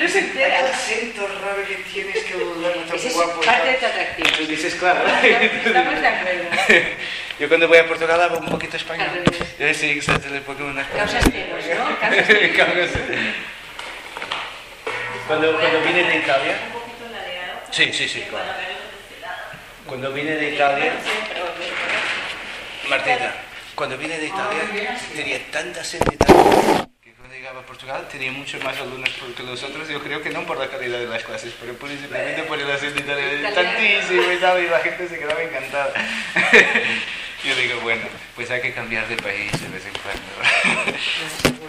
no se entera. El acento raro que tienes, que hablar tan Ese es guapo. parte de tu atractivo. Tú dices, claro. Estamos de acuerdo. Yo cuando voy a Portugal hablo un poquito español. Al revés. Sí, exacto, le pongo una... Causas celos, ¿no? Causas celos. Causas. Cuando vine de Italia... Sí, claro. Cuando vine de Italia... Martina, cuando vine de Italia tenía tanta sed de Italia que cuando llegaba a Portugal tenía muchos más alumnos que los otros. Yo creo que no por la calidad de las clases, pero simplemente por el acento italiano. Tantísimo y tal, y la gente se quedaba encantada. Yo digo, bueno, pues hay que cambiar de país de vez en cuando.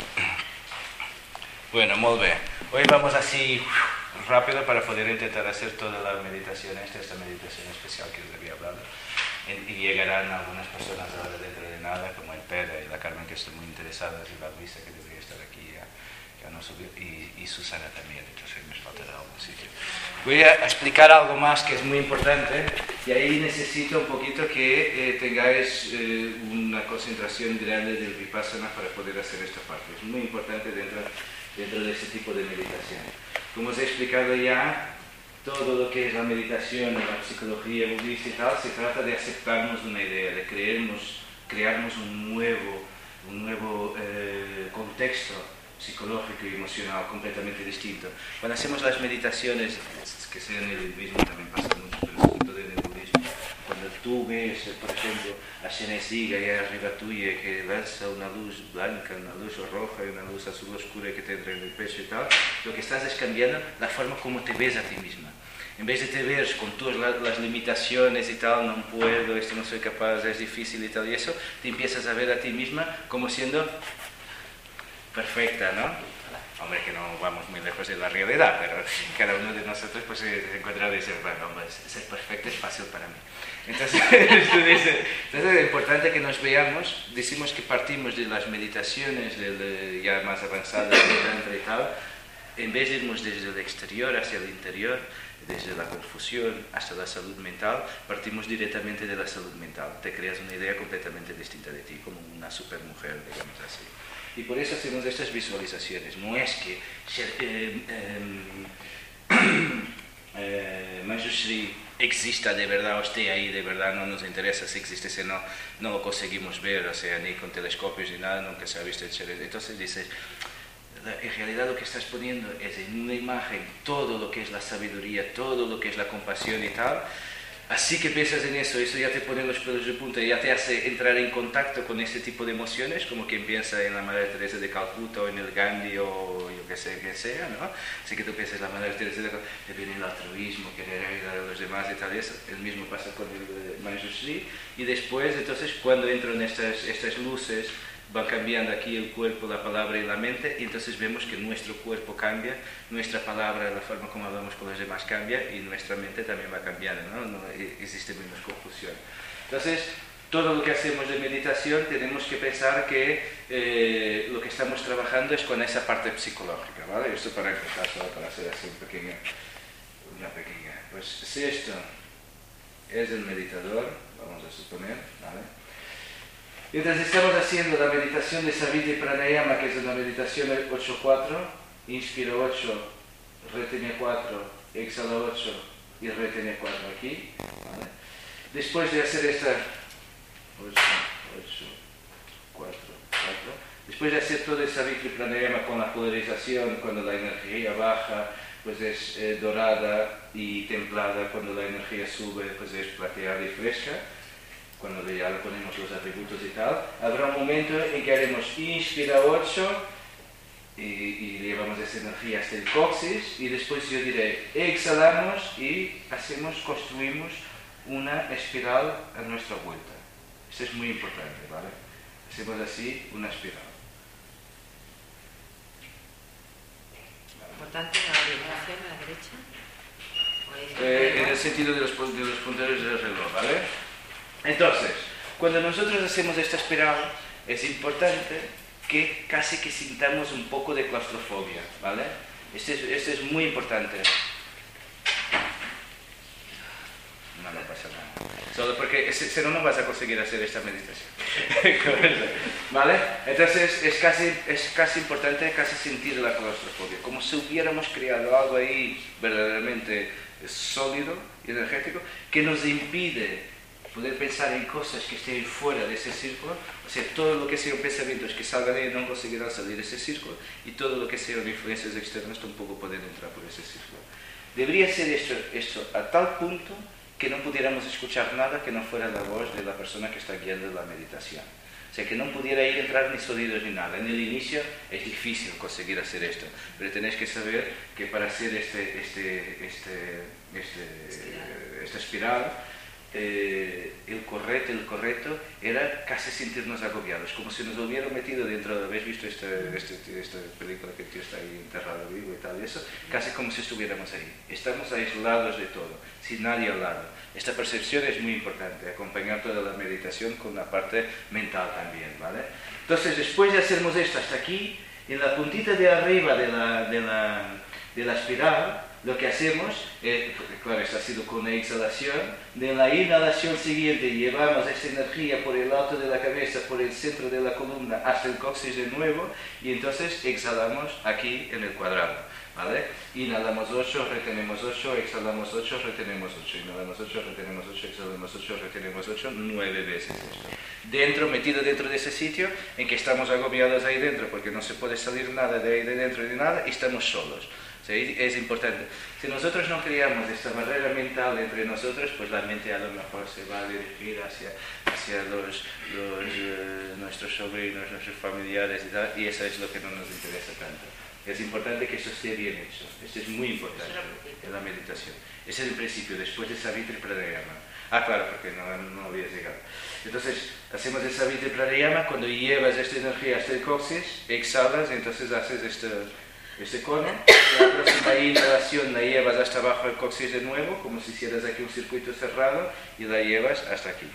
Bueno, muy bien. Hoy vamos así rápido para poder intentar hacer toda la meditación, esta meditación especial que os había hablado. Y llegarán algunas personas ahora dentro de nada, como el Pedro y la Carmen, que están muy interesadas, y la Luisa, que debería estar aquí, ya no subió, y Susana también, entonces me faltará algún sitio. Voy a explicar algo más que es muy importante, y ahí necesito un poquito que tengáis una concentración grande del Vipassana para poder hacer esta parte. Es muy importante dentro de este tipo de meditación. Como os he explicado ya, todo lo que es la meditación, la psicología budista y tal, se trata de aceptarnos una idea, de crearnos un nuevo contexto psicológico y emocional completamente distinto. Cuando hacemos las meditaciones, que sea en el budismo también pasa mucho, pero sobre todo en el budismo, cuando tú ves, por ejemplo, a Shenesiga ahí arriba tuya que lanza una luz blanca, una luz roja y una luz azul oscura que te entra en el pecho y tal, lo que estás es cambiando la forma como te ves a ti misma. En vez de te ver con todas las limitaciones y tal, no puedo, esto no soy capaz, es difícil y tal, y eso, te empiezas a ver a ti misma como siendo perfecta, ¿no? Hombre, que no vamos muy lejos de la realidad, pero cada uno de nosotros pues se encuentra y dice, bueno, hombre, ser perfecto es fácil para mí. Entonces, es importante que nos veamos. Decimos que partimos de las meditaciones ya más avanzadas de Tantra y tal, en vez de irnos desde el exterior hacia el interior, desde la confusión hasta la salud mental, partimos directamente de la salud mental. Te creas una idea completamente distinta de ti, como una supermujer, digamos así. Y por eso hacemos estas visualizaciones. No es que Manjushri exista de verdad o esté ahí de verdad, no nos interesa si existe, si no lo conseguimos ver, o sea, ni con telescopios ni nada, nunca se ha visto el ser. Entonces dices, en realidad lo que estás poniendo es en una imagen todo lo que es la sabiduría, todo lo que es la compasión y tal. Así que piensas en eso ya te pone los pelos de punta, ya te hace entrar en contacto con ese tipo de emociones, como quien piensa en la Madre Teresa de Calcuta o en el Gandhi o yo que sé, que sea, ¿no? Así que tú piensas en la Madre Teresa de Calcuta, te viene el altruismo, querer ayudar a los demás y tal, y eso. El mismo pasa con el Manjushri. Y después, entonces, cuando entran estas luces, va cambiando aquí el cuerpo, la palabra y la mente, y entonces vemos que nuestro cuerpo cambia, nuestra palabra, la forma como hablamos con los demás cambia, y nuestra mente también va cambiando, ¿no? Existe menos confusión. Entonces, todo lo que hacemos de meditación tenemos que pensar que lo que estamos trabajando es con esa parte psicológica, ¿vale? Esto para empezar, solo para hacer así una pequeña. Pues si esto es el meditador, vamos a suponer, ¿vale? Y entonces estamos haciendo la meditación de Savitri Pranayama, que es una meditación 8-4, inspira 8, retiene 4, exhala 8 y retiene 4 aquí, ¿vale? Después de hacer esta 8, 4, 4, después de hacer todo el Savitri Pranayama con la polarización, cuando la energía baja, pues es dorada y templada, cuando la energía sube, pues es plateada y fresca. Cuando ya le ponemos los atributos y tal, habrá un momento en que haremos inspira 8 y llevamos esa energía hasta el coxis, y después yo diré exhalamos y construimos una espiral a nuestra vuelta. Esto es muy importante, ¿vale? Hacemos así una espiral. ¿Importante la orientación a la derecha? En el sentido de los punteros del reloj, ¿vale? Entonces, cuando nosotros hacemos esta espiral, es importante que casi que sintamos un poco de claustrofobia, ¿vale? Esto es muy importante. No pasa nada. Solo porque si no, no vas a conseguir hacer esta meditación. ¿Vale? Entonces es casi importante sentir la claustrofobia, como si hubiéramos creado algo ahí verdaderamente sólido y energético que nos impide poder pensar en cosas que estén fuera de ese círculo. O sea, todo lo que sean pensamientos que salgan de ahí no conseguirán salir de ese círculo, y todo lo que sean influencias externas tampoco pueden entrar por ese círculo. Debería ser esto a tal punto que no pudiéramos escuchar nada que no fuera la voz de la persona que está guiando la meditación. O sea, que no pudiera entrar ni sonidos ni nada. En el inicio es difícil conseguir hacer esto, pero tenéis que saber que para hacer esta espiral, el correcto era casi sentirnos agobiados, como si nos hubiera metido dentro. ¿Habéis visto esta película que el tío está ahí enterrado vivo y tal? Eso, casi como si estuviéramos ahí. Estamos aislados de todo, sin nadie al lado. Esta percepción es muy importante, acompañar toda la meditación con la parte mental también, ¿vale? Entonces, después de hacernos esto hasta aquí, en la puntita de arriba de la espiral, lo que hacemos, claro, esto ha sido con la exhalación, de la inhalación siguiente llevamos esa energía por el alto de la cabeza, por el centro de la columna, hasta el coxis de nuevo, y entonces exhalamos aquí en el cuadrado, ¿vale? Inhalamos 8, retenemos 8, exhalamos 8, retenemos 8, inhalamos 8, retenemos 8, exhalamos 8, retenemos 8, 9 veces esto. Metido dentro de ese sitio en que estamos agobiados ahí dentro, porque no se puede salir nada de ahí de dentro ni nada, y estamos solos. ¿Sí? Es importante. Si nosotros no creamos esta barrera mental entre nosotros, pues la mente a lo mejor se va a dirigir hacia nuestros sobrinos, nuestros familiares y tal, y eso es lo que no nos interesa tanto. Es importante que eso esté bien hecho. Esto es muy importante en la meditación. Ese es el principio, después de Savitri Pranayama. Claro, porque no había llegado. Entonces, hacemos el Savitri Pranayama, cuando llevas esta energía hasta el coxis, exhalas, y entonces haces este cono, la próxima inhalación la llevas hasta abajo del coxis de nuevo, como si hicieras aquí un circuito cerrado, y la llevas hasta aquí.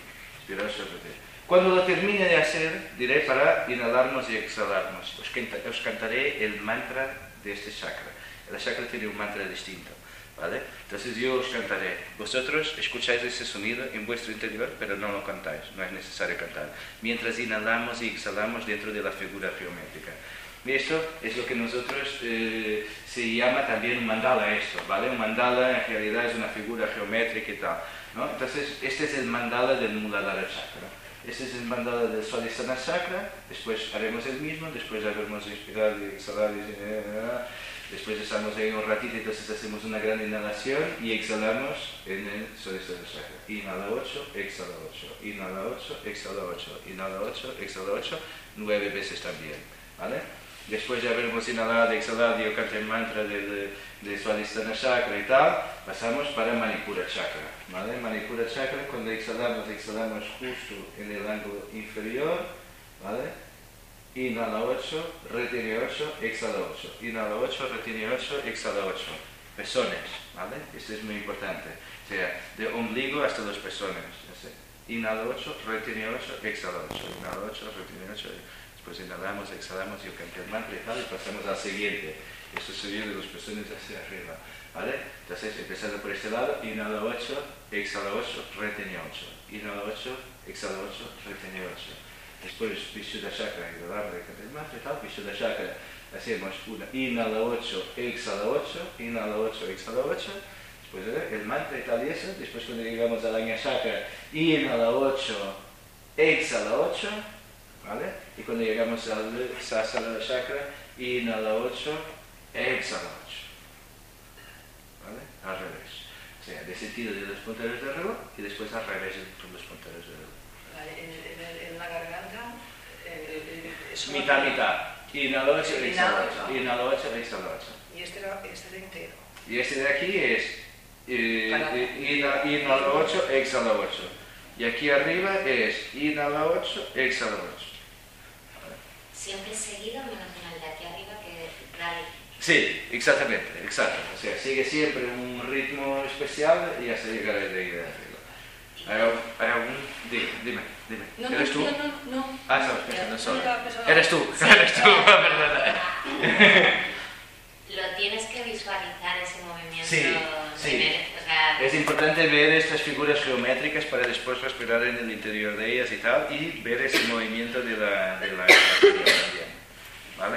Cuando lo termine de hacer, diré para inhalarnos y exhalarnos. Os cantaré el mantra de este chakra. El chakra tiene un mantra distinto, ¿vale? Entonces yo os cantaré. Vosotros escucháis ese sonido en vuestro interior, pero no lo cantáis, no es necesario cantar. Mientras inhalamos y exhalamos dentro de la figura geométrica. Esto es lo que nosotros se llama también un mandala, esto, ¿vale? Un mandala en realidad es una figura geométrica y tal, ¿no? Entonces, este es el mandala del Muladhara Chakra. Este es el mandala del Swadhisthana Chakra. Después haremos el mismo, después haremos inspirar y exhalar, después estamos ahí un ratito, entonces hacemos una gran inhalación y exhalamos en el Swadhisthana Chakra. Inhala 8, exhala 8, inhala 8, exhala 8, inhala 8, exhala 8, 9 veces también, ¿vale? Después de habernos inhalado y exhalado, yo canto el mantra de Swadhisthana Chakra y tal, pasamos para Manipura Chakra, ¿vale? Manipura Chakra, cuando exhalamos justo en el ángulo inferior, ¿vale? Inhala 8, retiene 8, exhala 8. Inhala 8, retiene 8, exhala 8. Pezones, ¿vale? Esto es muy importante. O sea, de ombligo hasta los pezones. Inhala 8, retiene 8, exhala 8. Inhala 8, retiene 8. Después inhalamos, exhalamos, yo canto el mantra y tal, y pasamos al siguiente. Esto sería de los pezones hacia arriba, ¿vale? Entonces, empezando por este lado, inhala 8, exhala 8, retiene 8. Inhala 8, exhala 8, retiene 8. Después, Vishuddha Chakra, y lo largo de cantar el mantra y tal, Vishuddha Chakra, hacemos una, inhala 8, exhala 8, inhala 8, exhala 8. Después el mantra y tal y eso. Después, cuando llegamos al Anya Chakra, inhala 8, exhala 8. ¿Vale? Y cuando llegamos al Sahasrara Chakra, inhala 8, exhala 8. ¿Vale? Al revés. O sea, de sentido de los punteros de reloj y después al revés de los punteros de reloj. Vale, en la garganta... mitad. Inhala 8, exhala 8. Inhala 8, exhala 8. Y este de entero. Y este de aquí es inhala 8, exhala 8. Y aquí arriba es inhala 8, exhala 8. Siempre seguido, menos en el de aquí arriba que es rally. Sí, exactamente, exacto. O sea, sigue siempre un ritmo especial y hasta llegar a de ahí de arriba. ¿Hay algún? Dime. No, ¿Eres tú? No. Estabas pensando solo. No, Eres tú, perdona. Lo tienes que visualizar ese movimiento. Sí. O sea, Es importante importante ver estas figuras geométricas para después respirar en el interior de ellas y tal, y ver ese movimiento de la también. ¿Vale?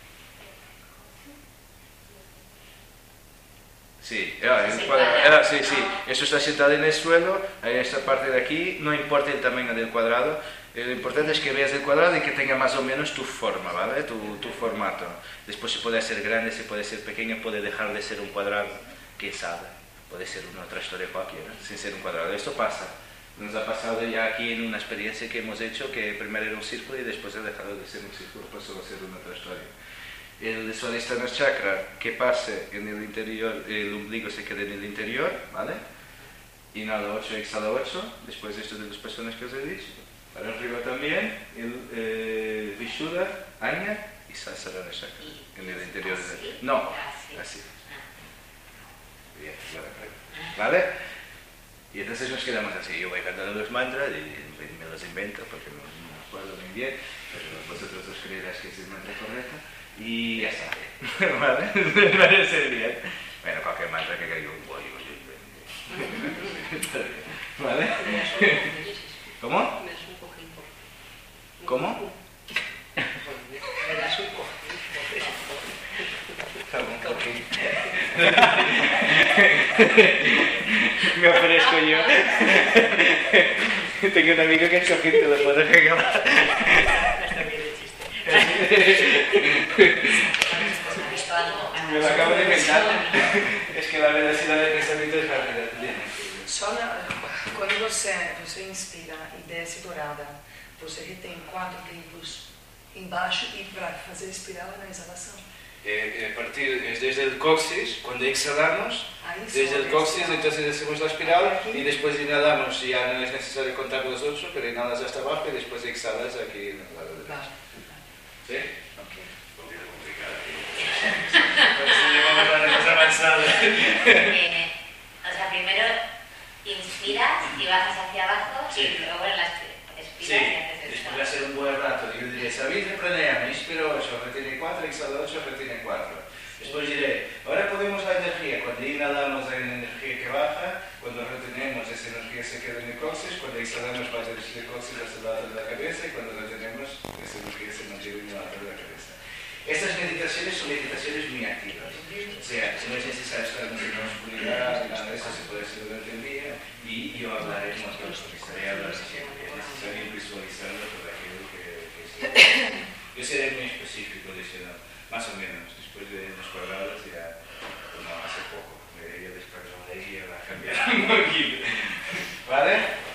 Sí, sí. Eso está sentado en el suelo, en esta parte de aquí, no importa el tamaño del cuadrado, lo importante es que veas el cuadrado y que tenga más o menos tu forma, ¿vale? Tu formato. Después se puede hacer grande, se puede ser pequeño, puede dejar de ser un cuadrado, quién sabe, puede ser una otra historia cualquiera, sin ser un cuadrado. Esto pasa, nos ha pasado ya aquí en una experiencia que hemos hecho, que primero era un círculo y después ha dejado de ser un círculo, pasó a ser una otra historia. El Swadhisthana chakra que pase en el interior, el ombligo se queda en el interior, ¿vale? Inhala 8, exhala 8, después de esto de las personas que os he dicho. Para arriba también, el Vishuddha, Anya y Sahasrara chakra, en el interior. No, así. Bien, ¿vale? Y entonces nos quedamos así, yo voy cantando los mantras y me los invento porque no me acuerdo muy bien, pero vosotros os creerás que es el mantra correcto. Y ya está, ¿vale? Me parece bien. Bueno, cualquier mantra que caiga un pollo, yo invento. ¿Vale? ¿Cómo? ¿Cómo? Me ofrezco yo. Tengo un amigo que es cojín, te lo puedo regalar. Me lo acabo de inventar. Es que la velocidad de pensamiento es rápida. Quando você inspira e desce dourada, você retém 4 tempos embaixo e para fazer espiral na exalação. A partir desde el coxis, cuando exhalamos, desde el coxis entonces hacemos la espiral y después inhalamos, ya no es necesario contar los 8, pero inhalas hasta abajo y después exhalas aquí en el lado derecho. ¿Sí? O sea, primero inspiras y bajas hacia abajo y luego en las expiras y haces esto. Después de hacer un buen rato, yo diré, ¿sabéis de pranayama? Inspiro 8, retiene 4, exhalo 8, retiene 4. Después diré, ahora podemos la energía, cuando inhalamos hay una energía que baja, cuando retenemos esa energía se queda en el coxis, cuando exhalamos va desde el coxis hasta el lado de la cabeza y cuando retenemos esa energía se mantiene en el lado de la cabeza. Estas meditaciones son meditaciones muy activas, o sea, no es necesario estar en una oscuridad, nada de eso se puede hacer durante el día y yo hablaré con otros, estaré hablando siempre, es necesario visualizarlo por aquello que estoy. Yo seré muy específico diciendo, más o menos, después de unos cuadrados ya, no, hace poco, ya después de la guía va a cambiar un poquito, ¿vale?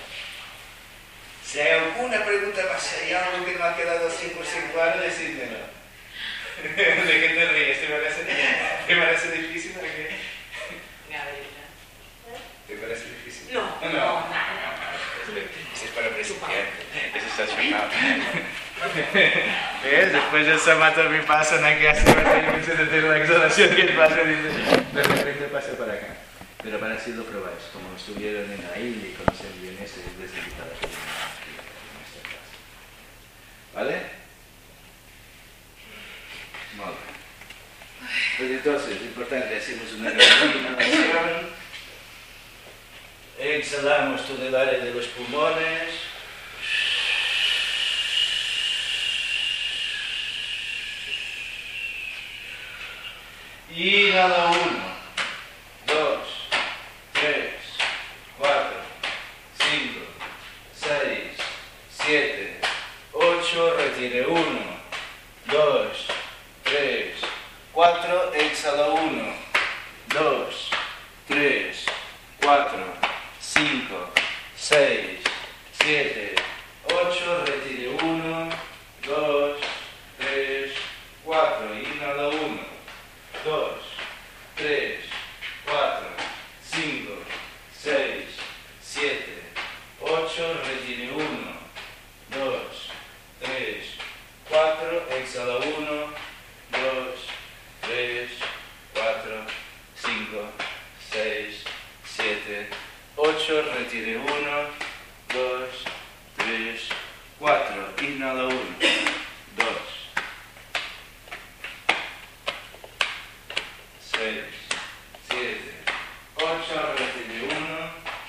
Si hay alguna pregunta más, si hay algo que no ha quedado 100% claro, decídmelo. ¿De qué te ríes? ¿Te parece difícil? ¿Te parece difícil? No. Eso es para principiantes. Eso está chocado. ¿Ves? Después del samatha me pasa, no hay que hacer la exhalación que pasa, de repente pasa para acá. Pero para así lo probáis, como estuvieron en la India y conocen bien eso, les invitado a aquí en esta clase. ¿Vale? Muy bien. Pues entonces, importante, hacemos una inhalación, exhalamos todo el área de los pulmones, inhala 1, 2, 3, 4, 5, 6, 7, 8, retire 1, 2, 3, 4, exhala 1, 2, 3, 4, 5, 6, 7, 8, retire 1, 2, 3, 4, inhala 1, 2, 3, 4, 5, 6, 7, 8, retire 1, 2, 3, 4, exhala 1, 2, 3, 4, 5, 6, 7, 8, retire 1, 2, 3, 4, inhala 1, 2, 6, 7, 8, retire 1,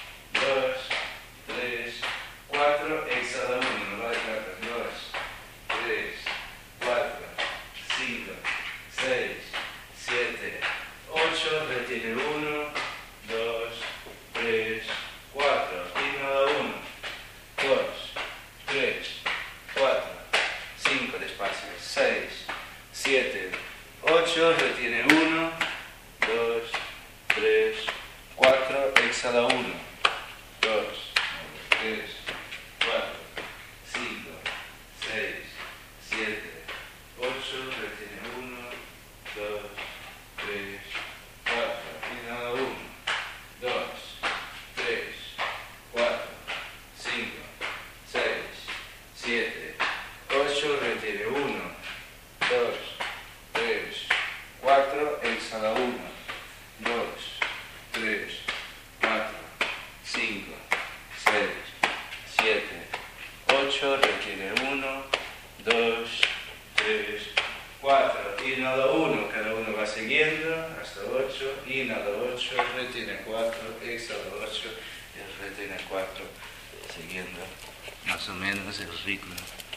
8, retiene 1, 2, 3, 4, inhala 1, 2, 3, 4, 5, despacio, 6, 7, 8, retiene 1, 2, 3, 4, exhala 1, 2, 3, 4, 5, 6, 7, 8, retiene 1, 2, 3, 4, inhala 1, 2, 3, 4, 5, 6, 7, 8, retiene 1, 2, 3, 4, exhala 1, 2, 3, 4, 5, 6, 7, 8, retiene 1, 2, 3, 4, inhala 1, cada uno va siguiendo hasta 8, inhala 8, retiene 4, exhala 8 y retiene 4, siguiendo más o menos el ritmo.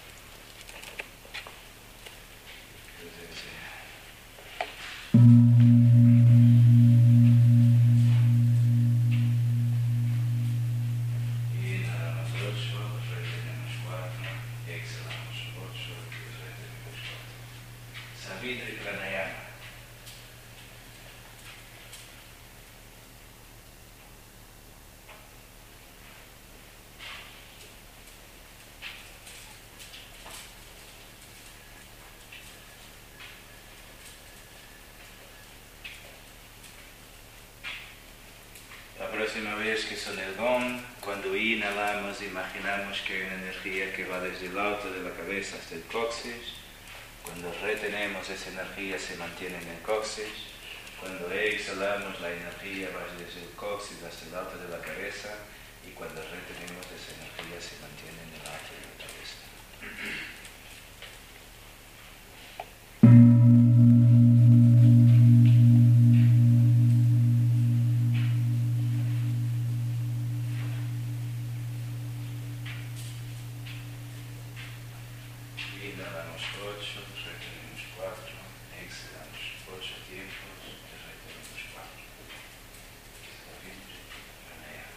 Inhalamos 8, retenemos 4, exhalamos 8 y retenemos 4. Savitri Pranayama. La próxima vez que suene el gong, cuando inhalamos, imaginamos que hay una energía que va desde el alto de la cabeza hasta el coxis. Cuando retenemos esa energía se mantiene en el coxis. Cuando exhalamos la energía va desde el coxis hasta el alto de la cabeza. Y cuando retenemos esa energía se mantiene en el alto de la cabeza. Inhalamos 8, retenemos 4, exhalamos 8 tiempos y retenemos 4. Savitri Pranayama.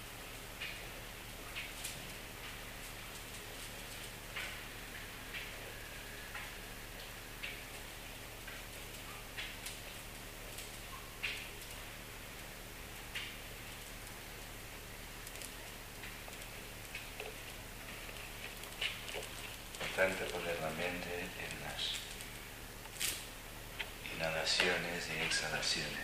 Importante poner la mente en las inhalaciones y exhalaciones.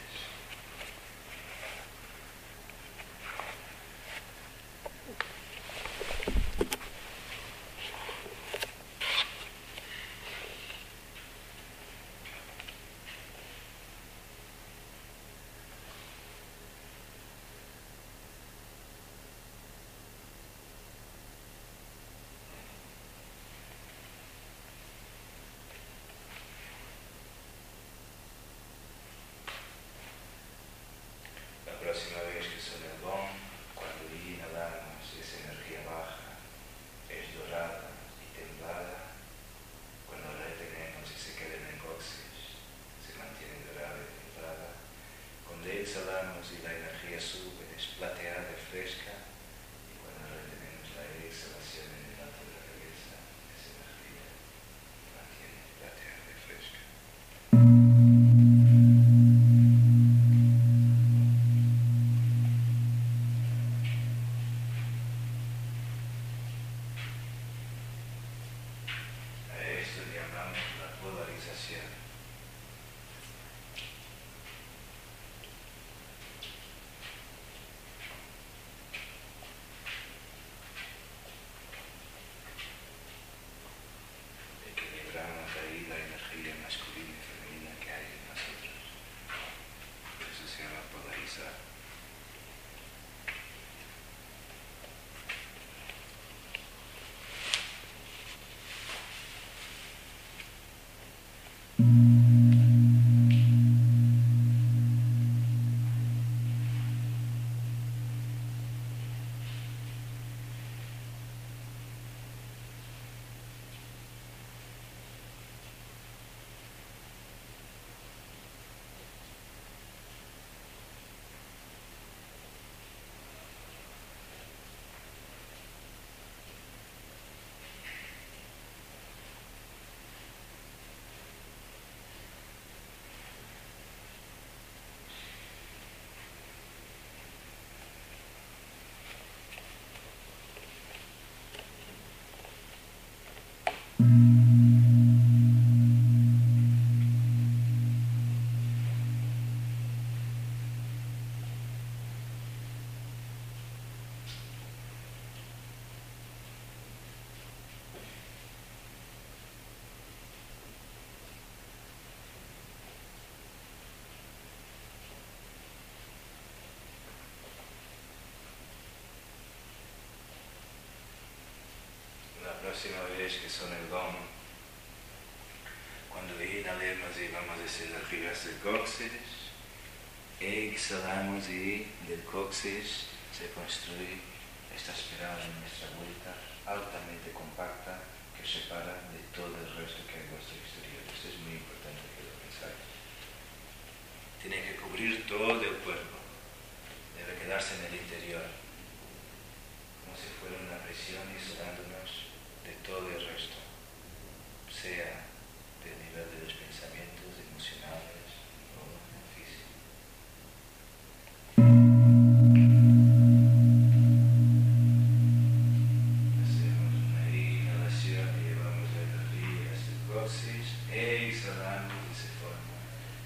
La próxima vez que suene el gong, cuando inhalamos esa energía baja, es dorada y templada. Cuando retenemos y se queda en el coxis, se mantiene dorada y templada. Cuando exhalamos y la energía sube, es plateada y fresca. Y cuando retenemos la exhalación en el alto de la cabeza, esa energía se mantiene plateada y fresca. A esto llamamos la polarización. próxima vez, que son el gong. Cuando inhalemos y vamos hacia arriba hacia el coxis, exhalamos y del coxis se construye esta espiral en nuestra vuelta altamente compacta que separa de todo el resto que hay en vuestro exterior. Esto es muy importante que lo pensáis. Tiene que cubrir todo el cuerpo, debe quedarse en el interior, como si fuera una prisión isolándonos de todo el resto, sea del nivel de los pensamientos emocionales o físicos. Hacemos una inhalación y llevamos la energía hacia el coxis, exhalamos y se forma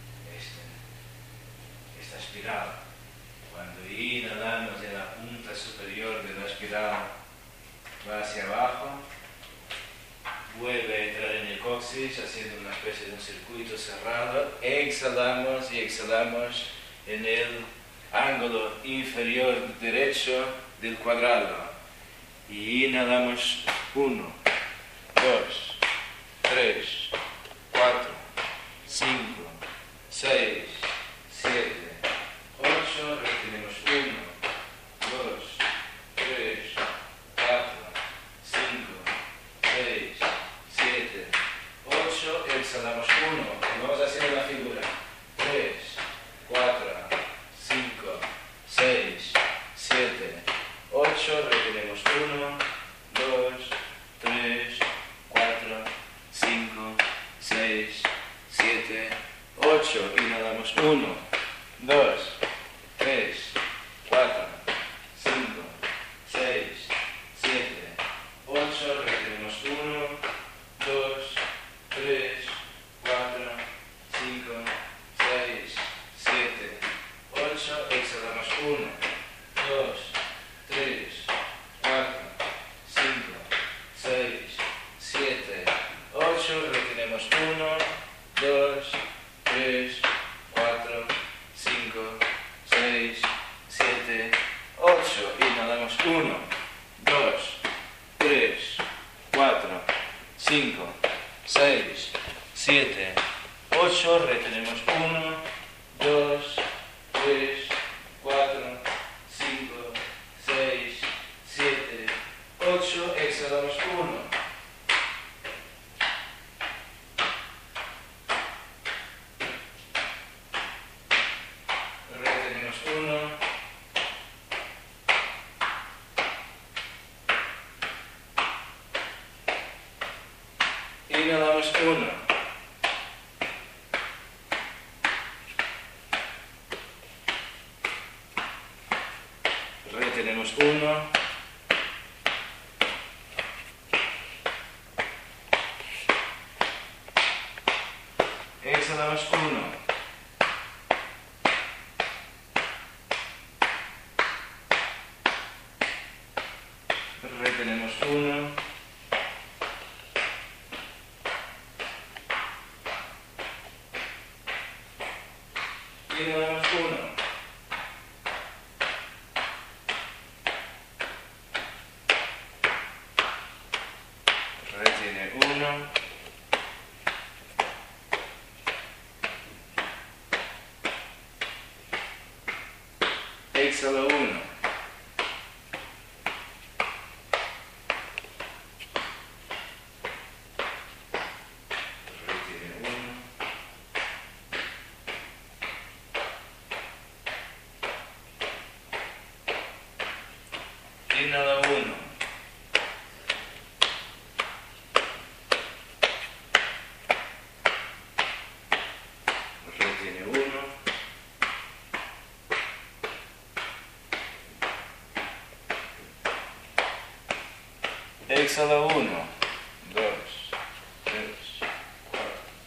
esta espiral. Cuando inhalamos en la punta superior de la espiral va hacia abajo, vuelve a entrar en el coxis haciendo una especie de un circuito cerrado, exhalamos y exhalamos en el ángulo inferior derecho del cuadrado y inhalamos 1, 2, 3, 4, 5, 6, 7, 8, retenemos 1, 2, 3, 4, 5, 6, 7, 8, exhalamos 1, y vamos haciendo la figura, 3, 4, 5, 6, 7, 8, retenemos 1, 2, 3, 4, 5, 6, 7, 8, inhalamos 1, 2, 3, 4, 5, 6, 7, 8, retenemos 1, 2, 3, 4, 5, 6, 7, 8, exhalamos 1, 2, 3, 4, 5, 6, 7, 8, retenemos 1, 2, 3, 4, 5, 6, 7, 8, inhalamos 1, 2, 3, 4, 5, 6, 7, 8, retenemos 1, 2, 3, 4, 5, 6, 7, 8, exhalamos 1. Retenemos 1. Inhalamos 1. Retenemos 1. Exhalamos 1. Retenemos 1. Inhalamos 1. Retiene 1. Exhala 1. Retiene 1. Inhala 1. Retiene 1. Exhala 1, 2, 3, 4,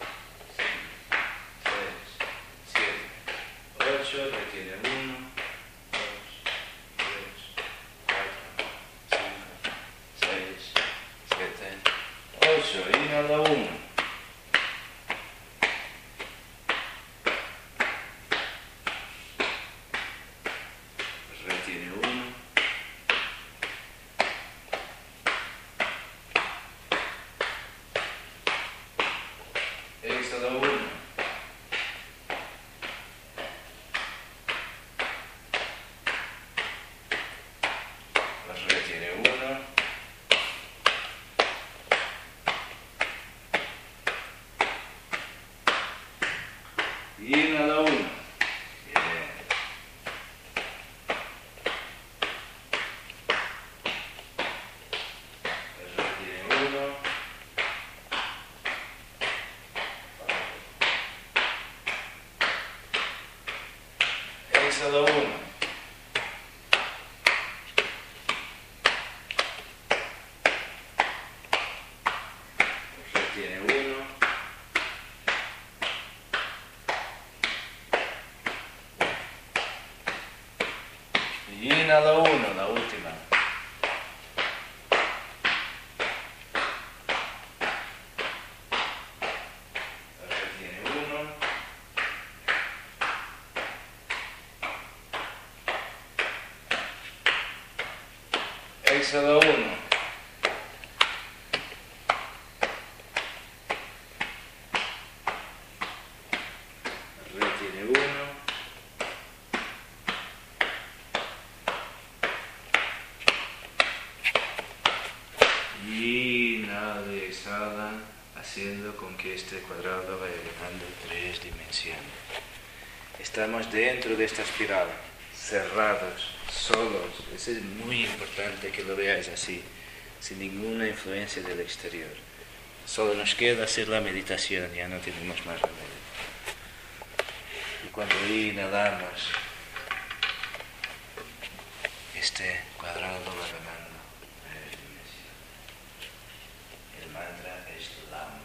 5, 6, 7, 8, retiene 1, 2, 3, 4, 5, 6, 7, 8, inhala 1. Retiene 1. Inhala 1. Bien. Retire 1. Exhala 1. Retiene 1. Inhala 1, la última. Retiene 1. Exhala 1. Retiene 1. Inhala y exhala, haciendo con que este cuadrado vaya ganando 3 dimensiones. Estamos dentro de esta espiral, cerrados, solos. Eso es muy importante que lo veáis así, sin ninguna influencia del exterior. Solo nos queda hacer la meditación, ya no tenemos más remedio. Y cuando inhalamos, este cuadrado va ganando 3 dimensiones. El mantra es LAM.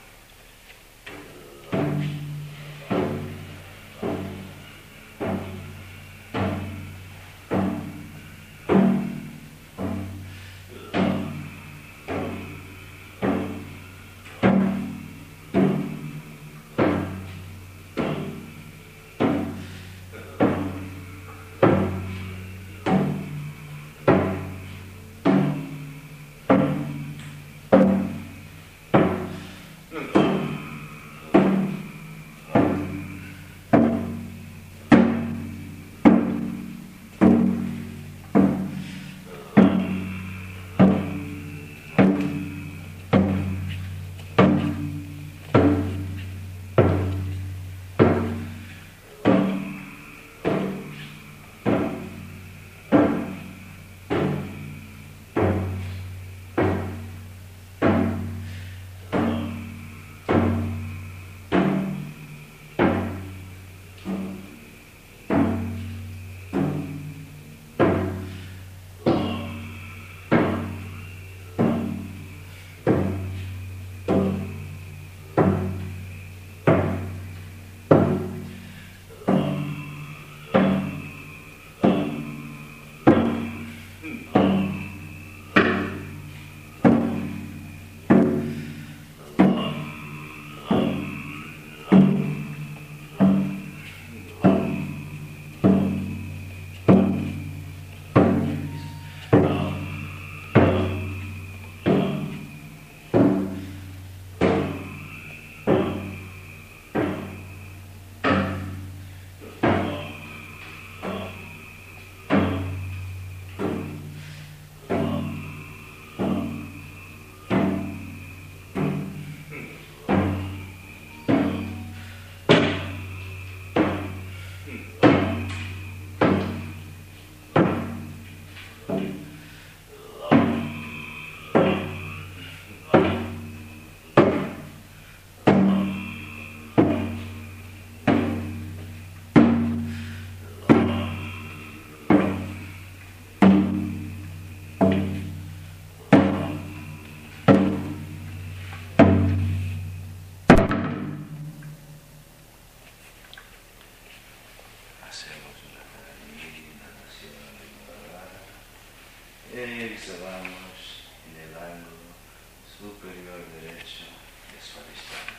Exhalamos en el ángulo superior derecho de Swadhisthana.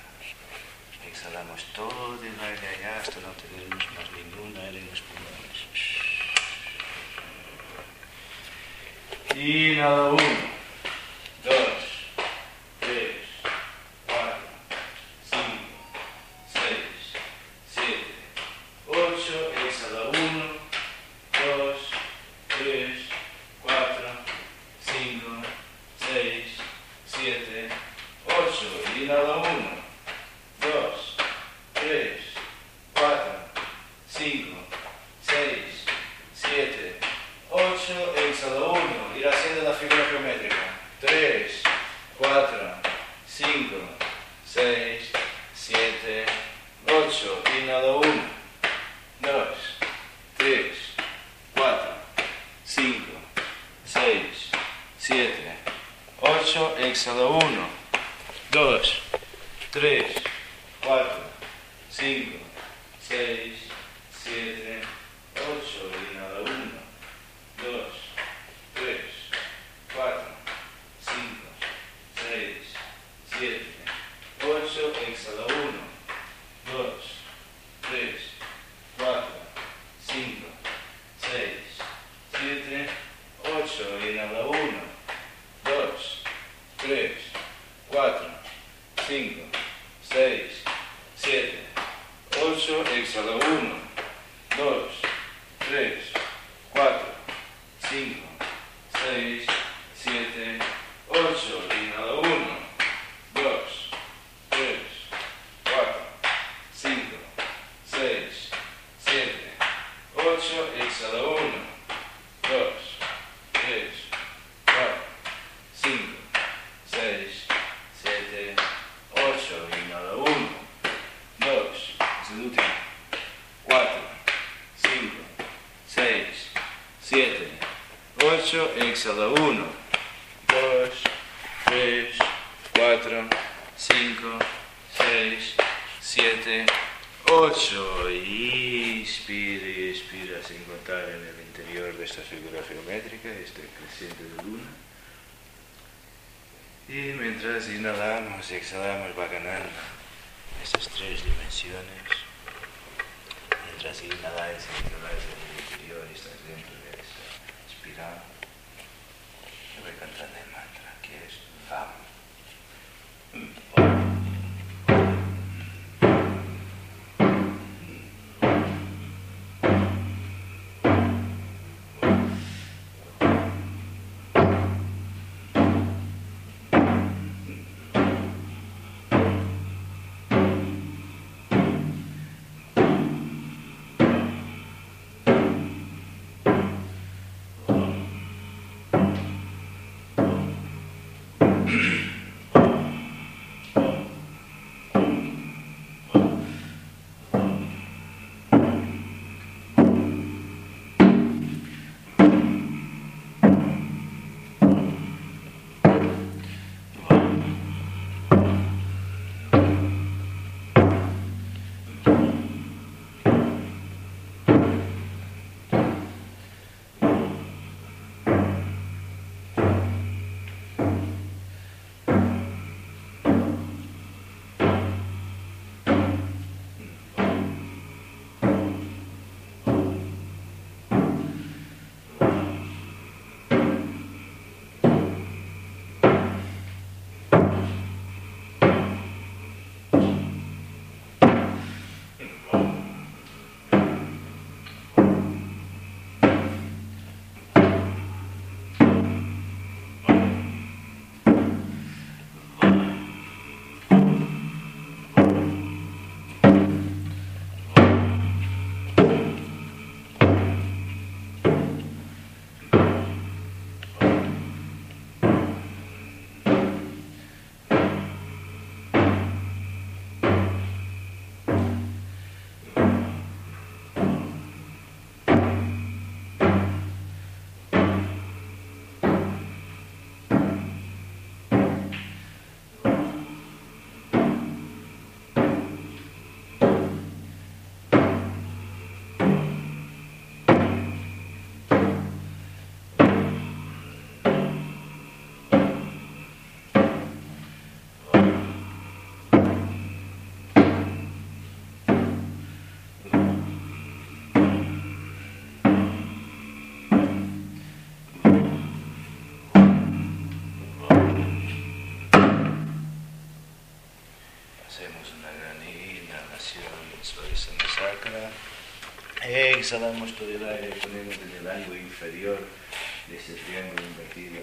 Exhalamos todo el aire allá hasta no tenernos más ningún aire en los pulmones. Inhala 1, 2, 3, 4, 5, 6, 7, 8. Exhala 1, 2, 3, 4, 5, 6, 7, 8. Inhala 1, 2, 3, 4, 5, 6, 7, 8, exhala 1, ir haciendo la figura geométrica, 3, 4, 5, 6, 7, 8, inhala 1, 2, 3, 4, 5, 6, 7, 8, exhala 1, 2, 3, 4, 5, 6, 7, 8, inhala 1, 2, 3, 4, 5, 6, 7, 8, exhala 1, 2, 3, 4, 5, 6, 7, 8, inhala 1, 2, 3, 4, 5, 6, 7, 8, exhala 1, 2, 3, 4, 5, 6, 7, 8, inhala 1, 2, 3, 4, 5, 6, 7, 8, exhala 1, 2, 3, 4, 5, 6, 7, 8, inhala 1, 2, es el último, 4, 5, 6, 7, 8, exhala 1, 2, 3, 4, 5, 6, 7, 8. Inspira y expira sin contar en el interior de esta figura geométrica, este creciente de luna. Y mientras inhalamos y exhalamos va ganando estas tres dimensiones. Mientras inhaláis y exhaláis en el interior y estás dentro de esa espiral, yo voy cantando el mantra que es VAM. Exhalamos todo el aire, ponemos en el ángulo inferior de este triángulo invertido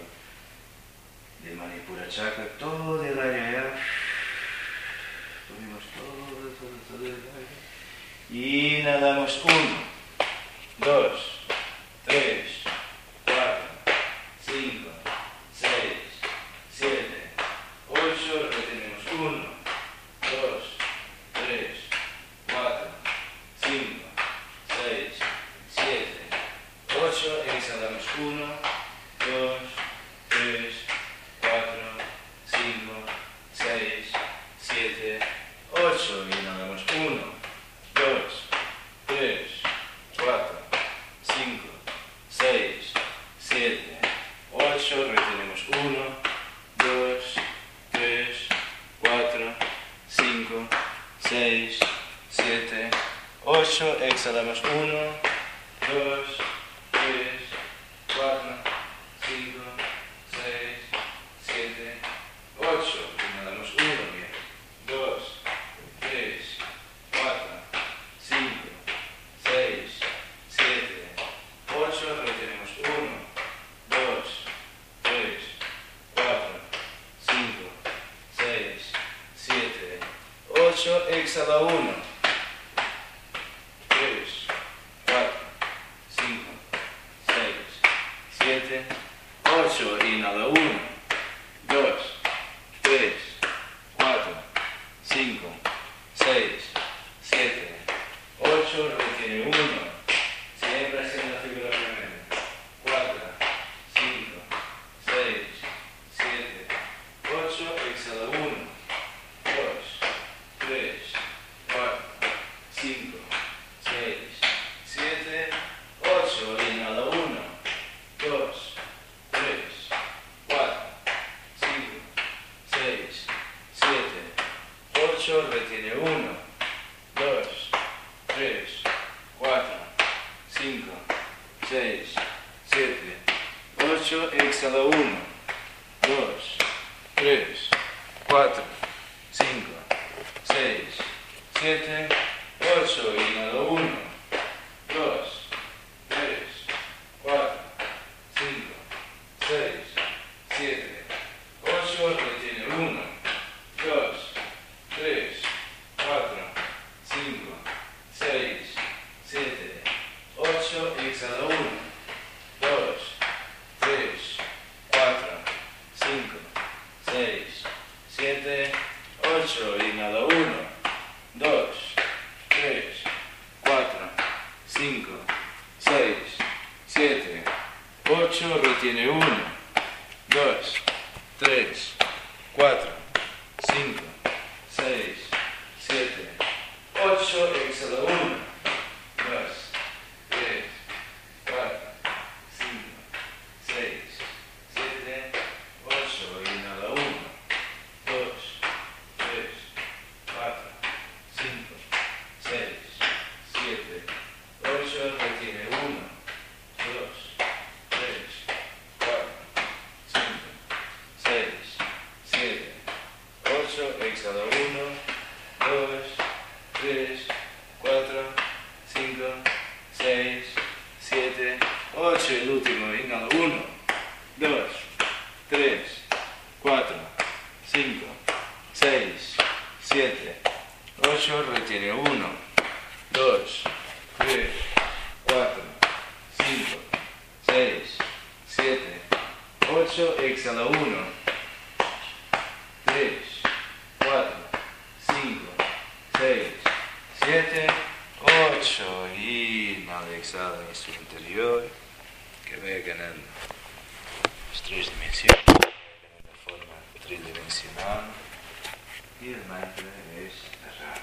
de Manipura Chakra, todo el aire allá, ponemos todo el aire Y inhalamos 1, 2, 3, 4, 5, 6, 7, 8, retenemos 1, 2, 3, 4, 5, 6, 7, 8, exhalamos 1, 2, 3, 4, 5, 6, 7, 8, inhalamos 1, 2, 3, 4, 5, 6, 7, 8, retenemos 1, 2, 3, 4, 5, 6, 7, 8, exhalamos 1, 2, 3, 4, 5, 6, 7, 8, inhalamos 1, bien, 2, 3, 4, 5, 6, 7, 8, retenemos 1, 2, 3, 4, 5, 6, 7, 8, exhala 1, 3, 4, 5, 6, 7, 8, inhala 1, 2, 3, 4, 5, 6, 7, 8, retiene 1, siempre haciendo la figura primero, 4, 5, 6, 7, 8, exhala 1, 2, 3, 4, 5, 6, 7, 8, inhala 1, 2, 3, 4, 5, 6, 7, 8, retiene 1, 2, 3, 4, 5, 6, 7, 8, exhala 1, 2, 3, 4, 5, 6, 7, 8, inhala 1, 2, 3, 4, 5, 6, 7, 8, retiene 1, 2, 3, 4, 5, 6, 7, 8, exhala 1, 2, 3, 4, 5, 6, 7, 8, inhala 1, 2, 3, 4, 5, 6, 7, 8, retiene 1, 2, 3, 4, 5, 6, 7, 8, exhala 1, 2, 3, 4, 5, 6, 7, 8, inhala 1, 2, 3, 4, 5, 6, 7, 8, retiene 1, 2, 3, 4, 5, 6, 7, 8, exhala 1, 2, 3, 4, 5, 6, 7, 8, el último, inhala 1, 2, 3, 4, 5, 6, 7, 8, retiene 1, 2, 3, 4, 5, 6, 7, 8, exhala 1, 3, 4, 5, 6, 7, 8, inhala, exhala en su interior, que vengan en las 3 dimensiones, en la forma tridimensional, y el mantra es Ram.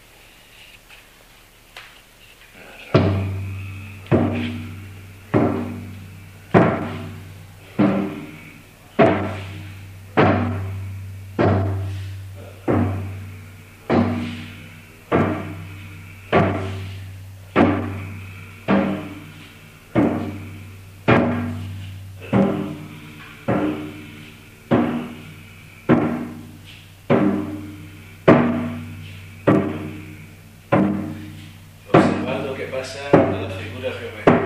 Pasa a la figura geométrica.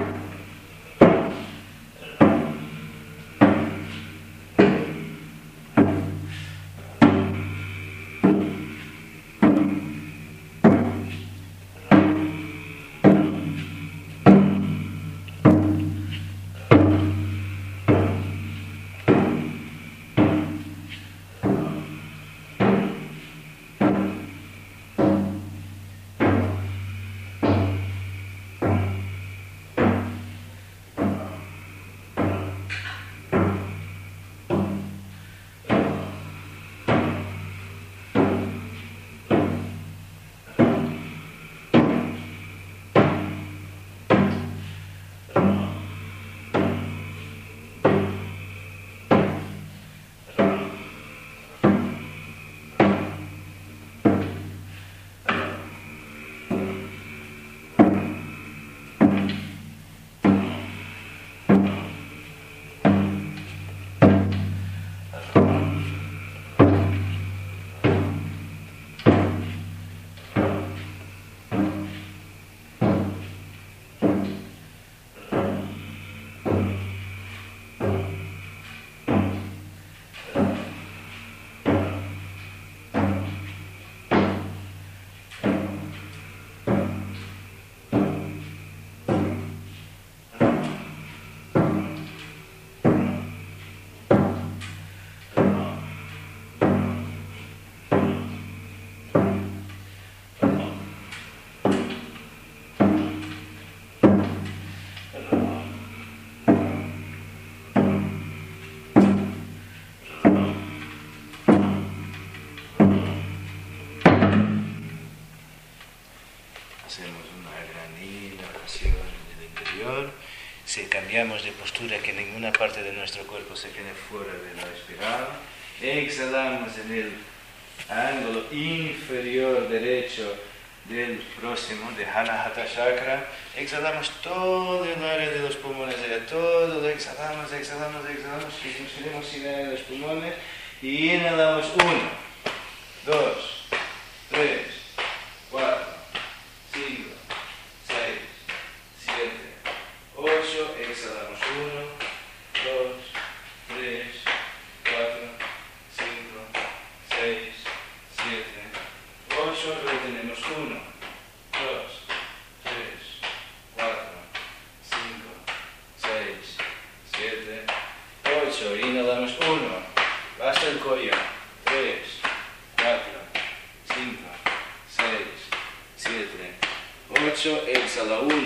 hacemos una gran inhalación en el interior. Si cambiamos de postura, que ninguna parte de nuestro cuerpo se quede fuera de la espiral. Exhalamos en el ángulo inferior derecho del próximo, de Anahata Chakra. Exhalamos todo el área de los pulmones, todo lo exhalamos, y quedamos sin aire de los pulmones. Y inhalamos 1, 2, 3, 4, 5, 6, 7, 8, exhalamos 1, 2, 3, 4, 5, 6, 7, 8, retenemos 1, 2, 3, 4, 5, 6, 7, 8, inhalamos 1, basta el cuello, 3, 4, 5, 6, 7, 8, exhala 1, 2,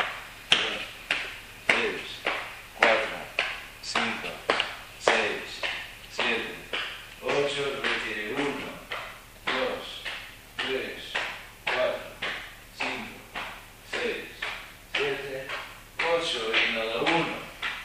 3, 4, 5, 6, 7, 8, retire 1, 2, 3, 4, 5, 6, 7, 8, inhala 1, 2,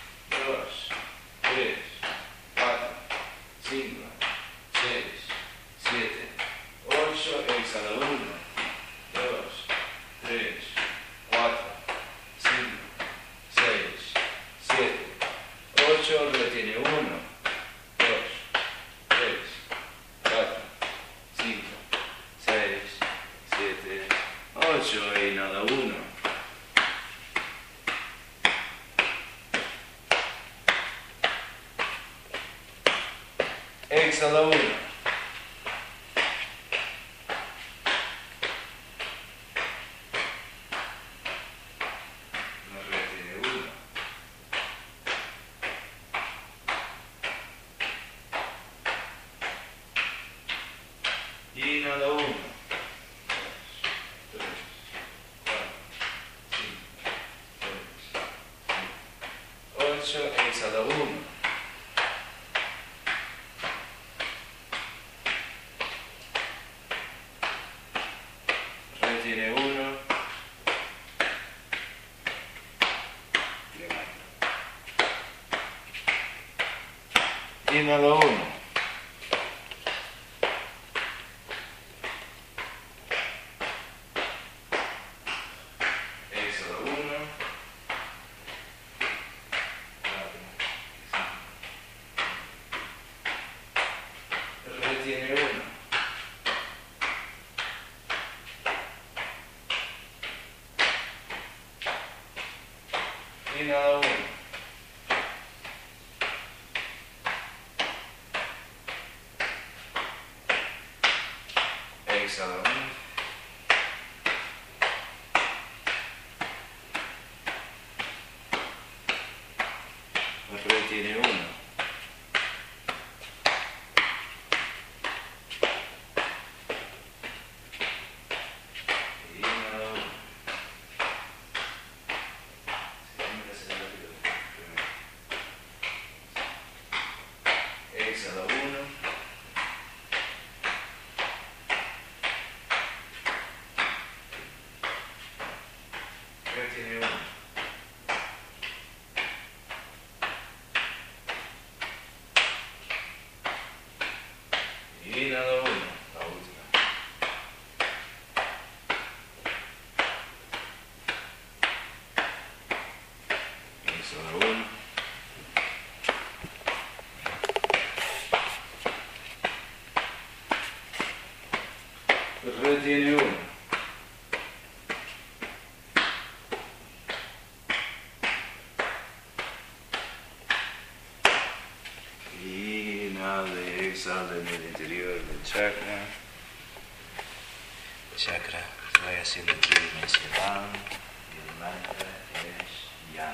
3, 4, 5, 6, 7, 8, exhala 1, 2, 3, 4, 5, 6, 7, 8, retiene 1, 2, 3, 4, 5, 6, 7, 8, inhala 1. Exhala 1. Retiene 1. Inhala 1, 2, 3, 4, 5, 6, 7, 8, exhala 1. Retiene 1. Inhala 1. Exhala 1. Retiene 1. Inhala 1. Exhala 1. Retiene 1. Inhala 1. Exhala 1. Retiene 1. Inhala 1. La última. Exhala 1. Retiene 1. Inhala, exhala en el interior del chakra. El chakra va haciendo tridimensional y el mantra es ya.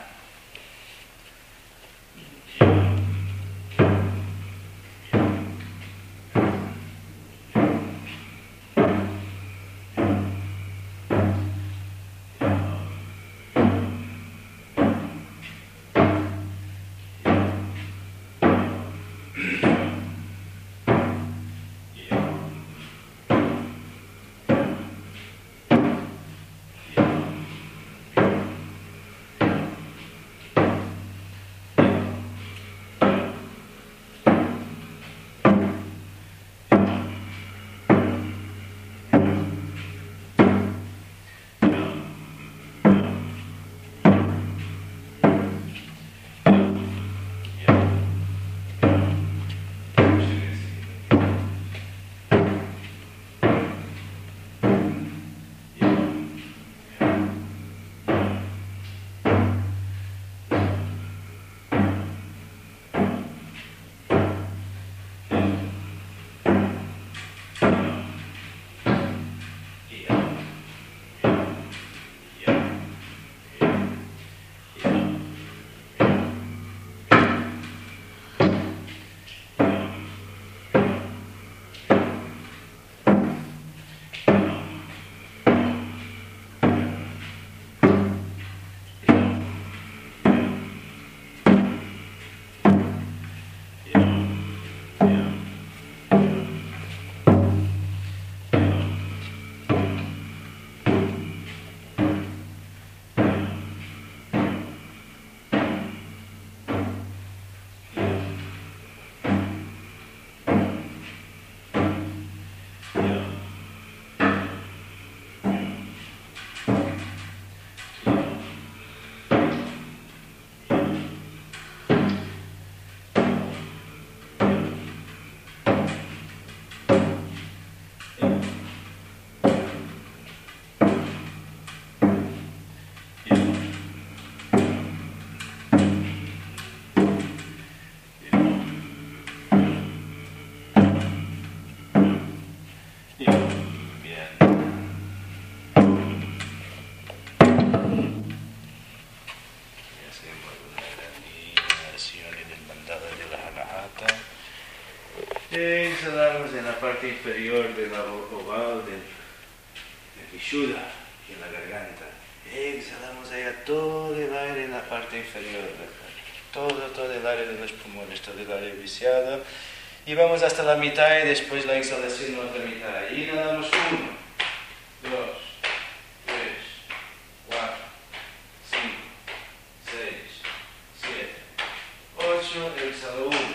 Exhalamos en la parte inferior de la oval del Vishuddha y en la garganta. Exhalamos allá todo el aire en la parte inferior, todo el aire de los pulmones, todo el aire viciado. Y vamos hasta la mitad y después la exhalación en la otra mitad. Y inhalamos 1, 2, 3, 4, 5, 6, 7, 8. Exhalo 1, 2,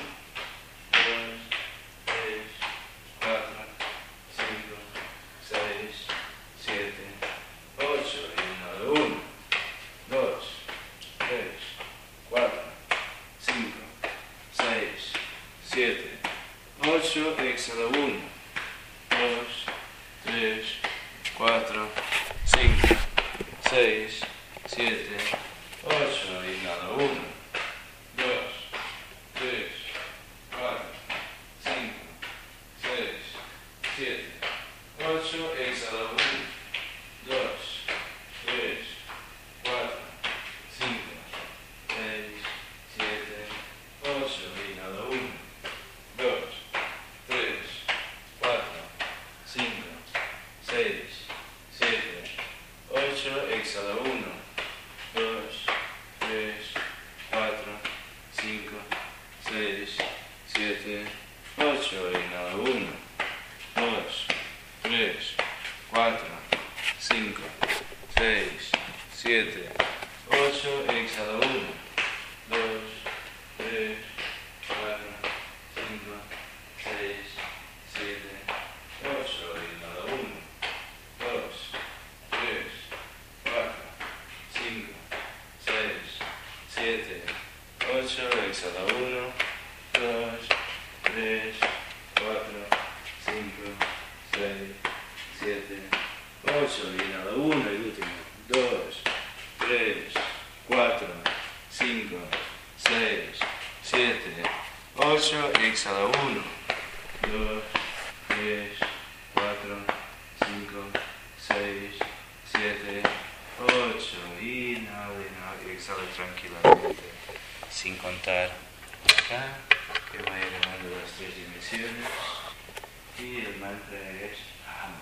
3, 4, 5, 6, 7, 8. Inhalo 1, 2, 3, 4, 5, 6, 7, 8. Exhalo 1, 2, 3, 4, 5, 6, 7, 8. Inhalo 1, 2, 3, 4, 5, 6, 7, 8. Exhalo 1, 2, 3, 4, 5, 6, 7, 8. Inhalo 1, 2, 3, 4, 5, 6, 7, 8. Exhalo 1, 2, 3, 4, 5, 6, 7, 8. Inhalo 1, 2, 3, 4, 5, 6, 7, 8. Exhalo 1, 2, 3, 4, 5, 6, 7, 8. Inhalo 1, 2, 3, 4, 5, 6, 7, 8. Exhalo 1, 2, 3, 4, 5, 6, 7, 8. Inhalo 1, el último. 2, 3, 4, 5, 6, 7, 8. Exhalo 1, 2, 3, 4, 5, 6, 7, 8. Inhalo, exhalo tranquilamente, sin contar acá, que vaya ganando las 3 dimensiones. Y el mantra es Ham.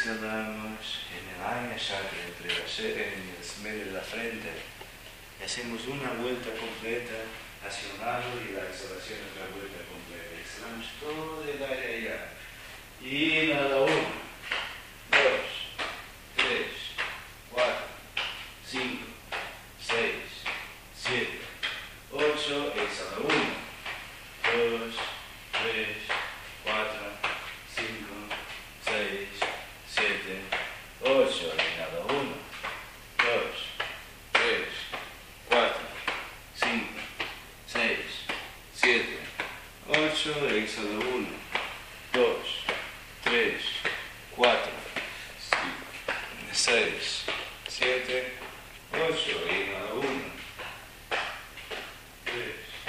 exhalamos en el Ajna Chakra en el medio de la frente. Y hacemos una vuelta completa hacia un lado y la exhalación es la vuelta completa. Exhalamos todo el aire allá. Inhala 1, 2, 3, 4, 5, 6, 7, 8. Exhala 1, 2, 3, 4, 5, 6, 7, 8. Inhala 1, 2, 3, 4, 5, 6, 7, 8. Exhala 1, 2, 3, 4, 6, 7, 8. Inhala 1, 3,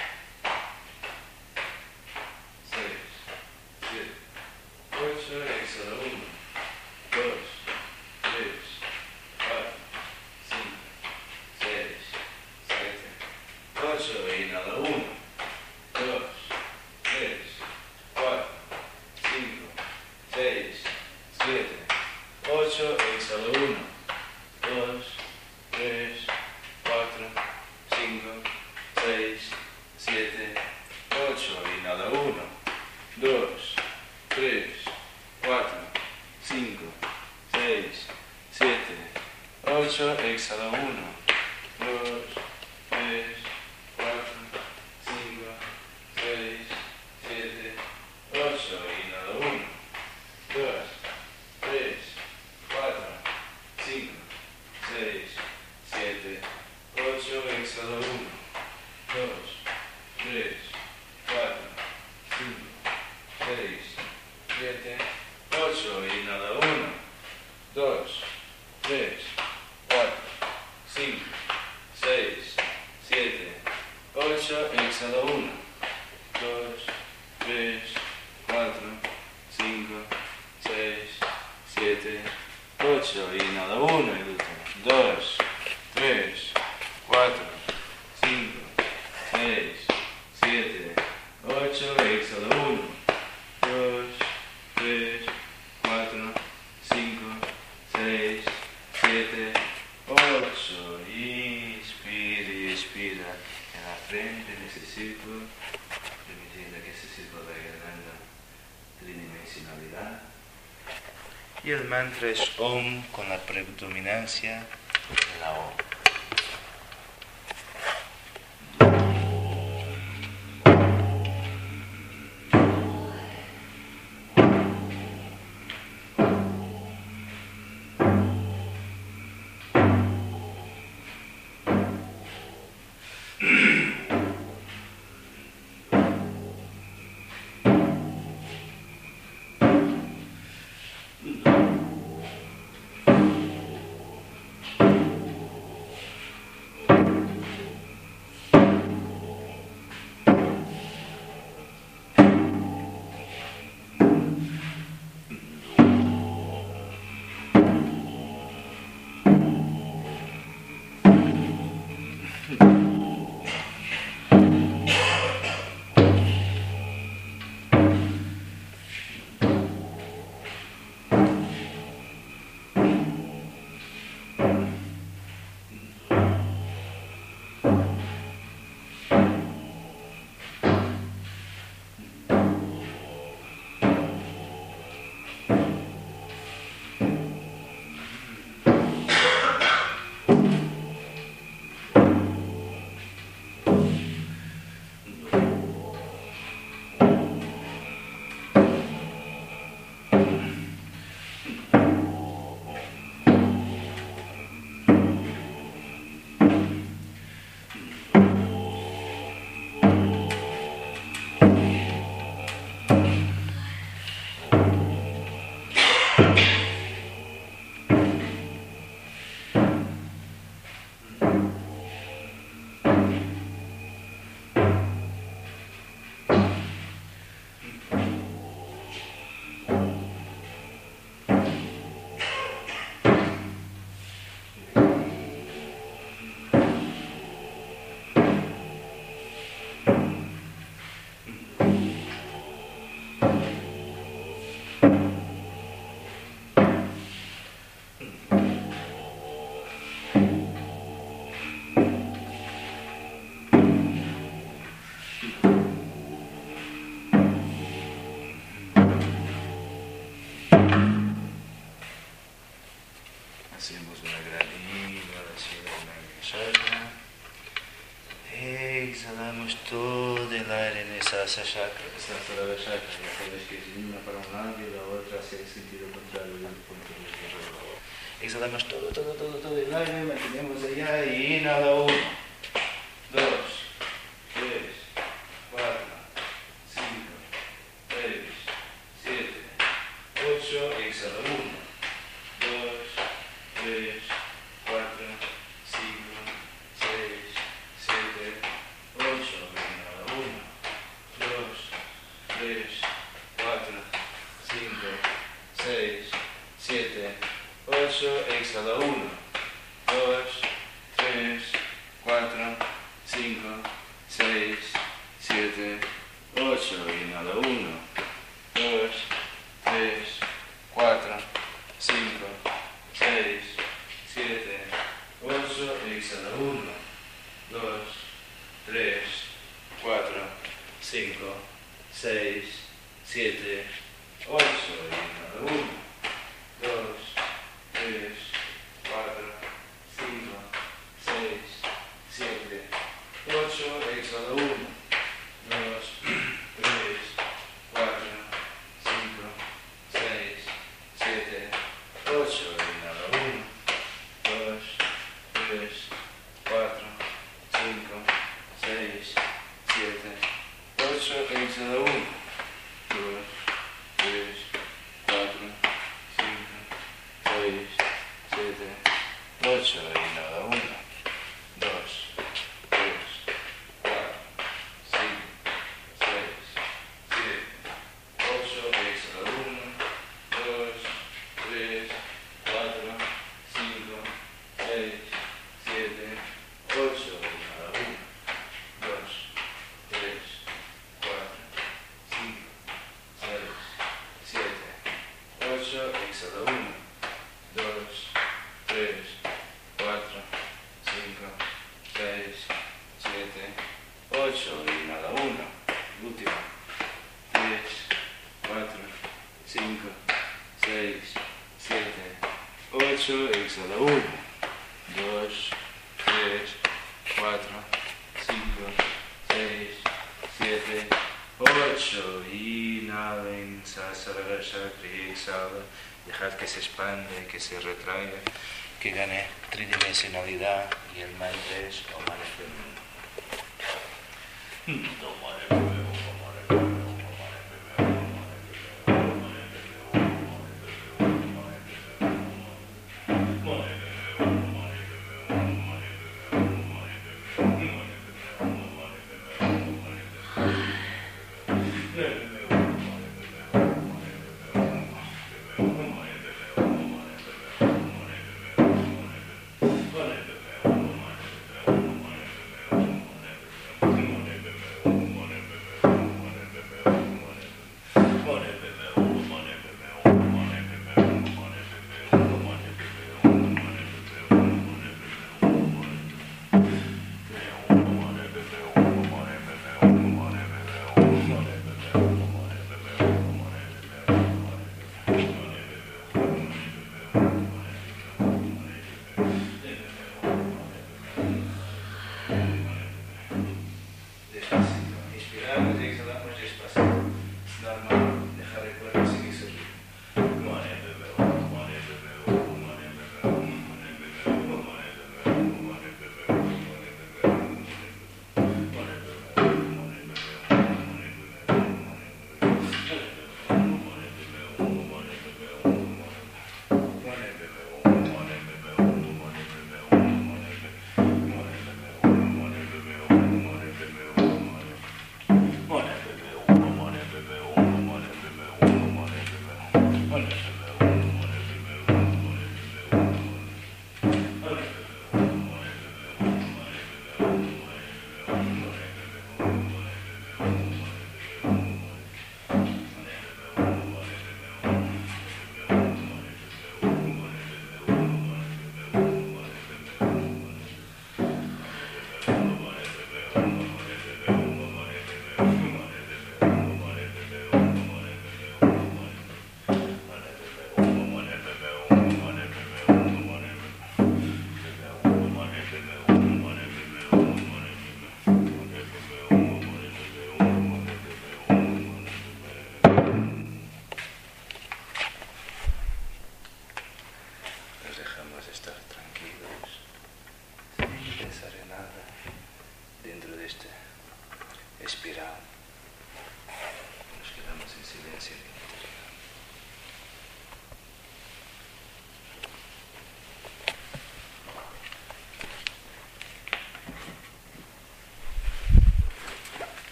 6, 7, 8. Exhala 1, 2, 3, 4, 5, 6, 7, 8. Inhala 1, 2, 3, 4, 5, 6, 7, 8. Exhala 1, 2, 3, 4, 5, 6, 7, 8. Inhala 1, 2, 3, 4, 5, 6, 7, 8. Exhala 1, 2, 3, 4, 5, 6, 7, 8. Inhala 1, 2, 3, 4, 5, 6, 7, 8. Exhala 1, 2, 3, 4, 5, 6, 7, 8. Inhala 1, 2, 3, 4, 5, 6, 7, 8. Exhala 1, 2, 3, 4, 5, 6, 7, 8. Inhala 1, el último. 2, 3, 4, 5, 6, 7, 8. Exhala 1, 2, 3, 4, 5, 6, 7, 8. Inspira y expira en la frente, en ese círculo, permitiendo que ese círculo vaya ganando tridimensionalidad. Y el mantra es Om con la predominancia de la O. esa chakra, esa zona de chakra, ya sabes que es una para un lado y la otra hacia el sentido contrario del punto de vista. Exhalamos todo el aire, mantenemos allá y inhala 1, 2, 3, 4, 5, 6, 7, 8, exhala 1, 2, 3, 4, 5, 6, 7, 8, inhala 1, 2, 3, 4, 5, 6, 7, 8, exhala 1, 2, 3, 4, 5, 6, 7, 8, inhala 1, 2, 3, 4, 5, 6, 7, 8, exhala 1, 2, 3, 4, 5, 6, 7, 8, inhala 1, 2, 3, 4, 5, 6, 7, 8, exhala 1, 2, 3, 4, 5, 6, 7, 8, inhala 1, 2, 3, 4, 5, 6, 7, 8, exhala 1, 2, 3, 4, 5, 6, 7, 8, inhala 1, 2, 3, 4, 5, 6, 7, 8, exhala 1, 2, 3, 4, 5, 6, 7, 8, inhala 1, 2, 3, 4, 5, 6, 7, 8, exhala 1, 2, 3, 4, 5, 6, 7, 8, inhala 1, último, 3, 4, 5, 6, 7, 8, exhala 1, 2, 3, 4, 5, 6, 7, 8, inhalen, sasara chakra y exhala, dejad que se expande, que se retraiga, que gane tridimensionalidad y el mantra es Om Mani Padme Hum.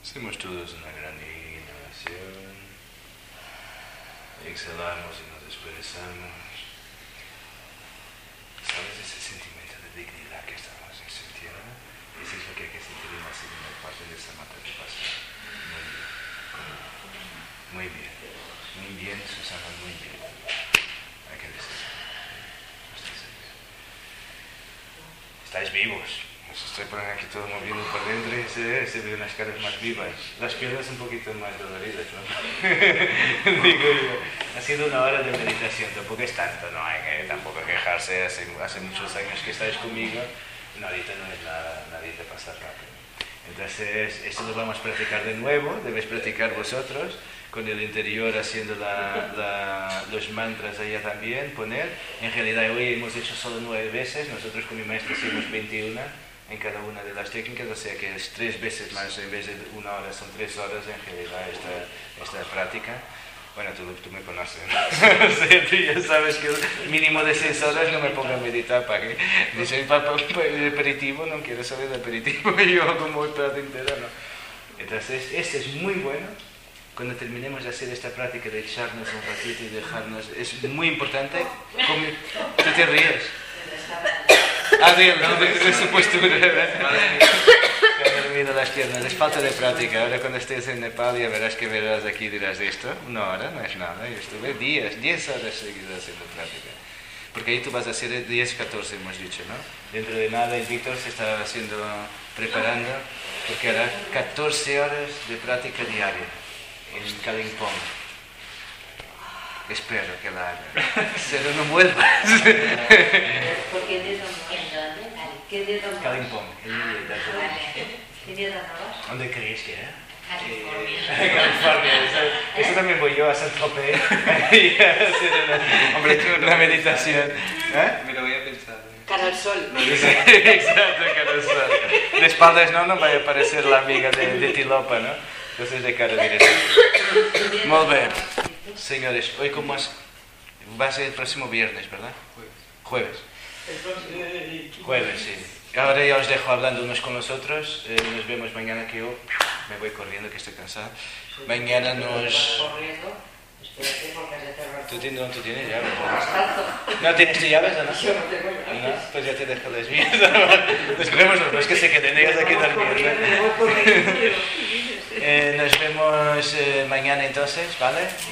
Hacemos todos una gran inhalación. Exhalamos y nos expresamos. ¿Sabes ese sentimiento de dignidad que estamos sintiendo? Eso es lo que hay que sentir en la segunda parte de Samatha Vipassana. Muy bien. Muy bien, Susana, muy bien. Hay que decirlo. Estáis vivos. Os estoy poniendo aquí todo moviendo por dentro y se ven unas caras más vivas. Las piernas un poquito más doloridas, ¿no? Digo yo. Ha sido una hora de meditación, tampoco es tanto, no hay que tampoco quejarse. Hace muchos años que estáis conmigo, ahorita no es nadita pasar rápido. Entonces, esto lo vamos a practicar de nuevo, debéis practicar vosotros, con el interior haciendo los mantras allá también, poner. En realidad hoy hemos hecho solo 9 veces, nosotros con mi maestro hicimos 21 en cada una de las técnicas, o sea que es 3 veces más, en vez de 1 hora son 3 horas en realidad esta práctica. Bueno, tú me conoces, ¿no? O sea, tú ya sabes que mínimo de 6 horas no me pongo a meditar, ¿para qué? Dice, papá, el aperitivo, no quiero saber del aperitivo, y yo como el plato entero, no. Entonces, este es muy bueno. Cuando terminemos de hacer esta práctica de echarnos un ratito y dejarnos, es muy importante. Tú te ríes. De su postura. Me han dormido las piernas. Es falta de práctica. Ahora cuando estés en Nepal ya verás que verás aquí y dirás esto. 1 hora no es nada. Yo estuve 10 horas seguidas haciendo práctica. Porque ahí tú vas a hacer 10, 14 hemos dicho, ¿no? Dentro de nada el Víctor se está preparando porque hará 14 horas de práctica diaria en Kalimpong. Espero que la haga. Pero no vuelvas. ¿Por qué te tomas? ¿En dónde? ¿Qué te tomas? Kalimpong. ¿Qué te tomas? ¿Dónde crees que era? California. California. Eso también voy yo a Saint-Tropez y a hacer una meditación. ¿Eh? Me lo voy a pensar. Cara al sol. Exacto, cara al sol. De espaldas no vaya a parecer la amiga de Tilopa, ¿no? Entonces de cara directa. Muy bien. Señores, hoy como va a ser el próximo viernes, ¿verdad? Jueves. Jueves, sí. Ahora ya os dejo hablando unos con los otros. Nos vemos mañana, que yo me voy corriendo, que estoy cansado. Mañana nos... Corriendo. Espérate, porque has de cerrar. ¿Tú tienes llaves? ¿No tienes llaves o no? Yo no tengo llaves. No, pues ya te dejo las mías. Esperemos, no es que se queden ellas aquí dormidas. Nos vemos mañana entonces, ¿vale?